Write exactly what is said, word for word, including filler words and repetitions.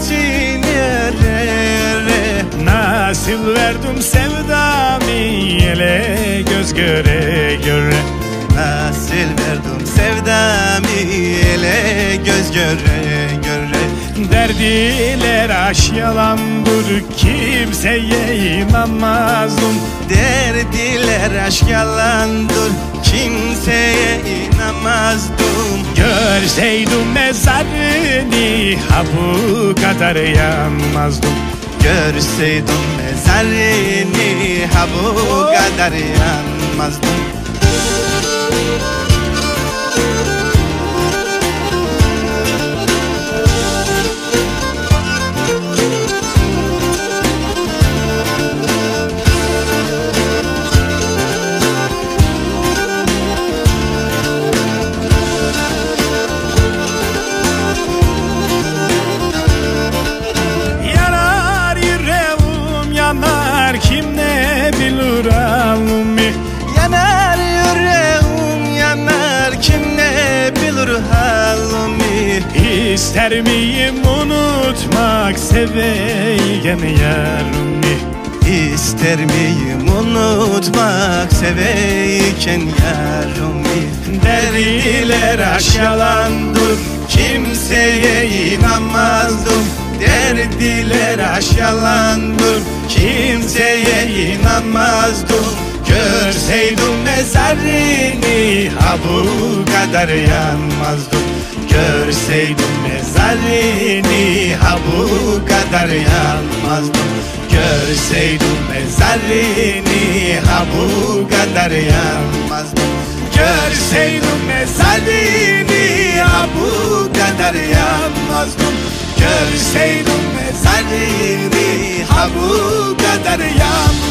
için yere yere. Nasıl verdim sevdamı ele göz göre göre. Nasıl verdim sevdamı ele göz göre göre. Derdiler aş yalandır, kimseye inanmazdım. Derdiler aşk yalandır, kimseye inanmazdım. Görseydim mezarını ha bu kadar yanmazdım. Görseydim mezarını ha bu kadar yanmazdım. Kim ne bilir halimi? Yanar yüreğim yanar, kim ne bilir halimi? İster miyim unutmak seveyken yarimi? İster miyim unutmak seveyken yarimi? Derdiler aşk yalandır, kimseye inanmazdım. Derdiler aşk yalandır, kimseye inanmazdım. Görseydim mezarını ha bu kadar yanmazdım. Görseydim mezarını ha bu kadar yanmazdım. Görseydim mezarını ha bu kadar yanmazdım. Görseydim mezarını ha bu kadar yanmazdım. Görseydim mezarını ha bu kadar yanmazdım.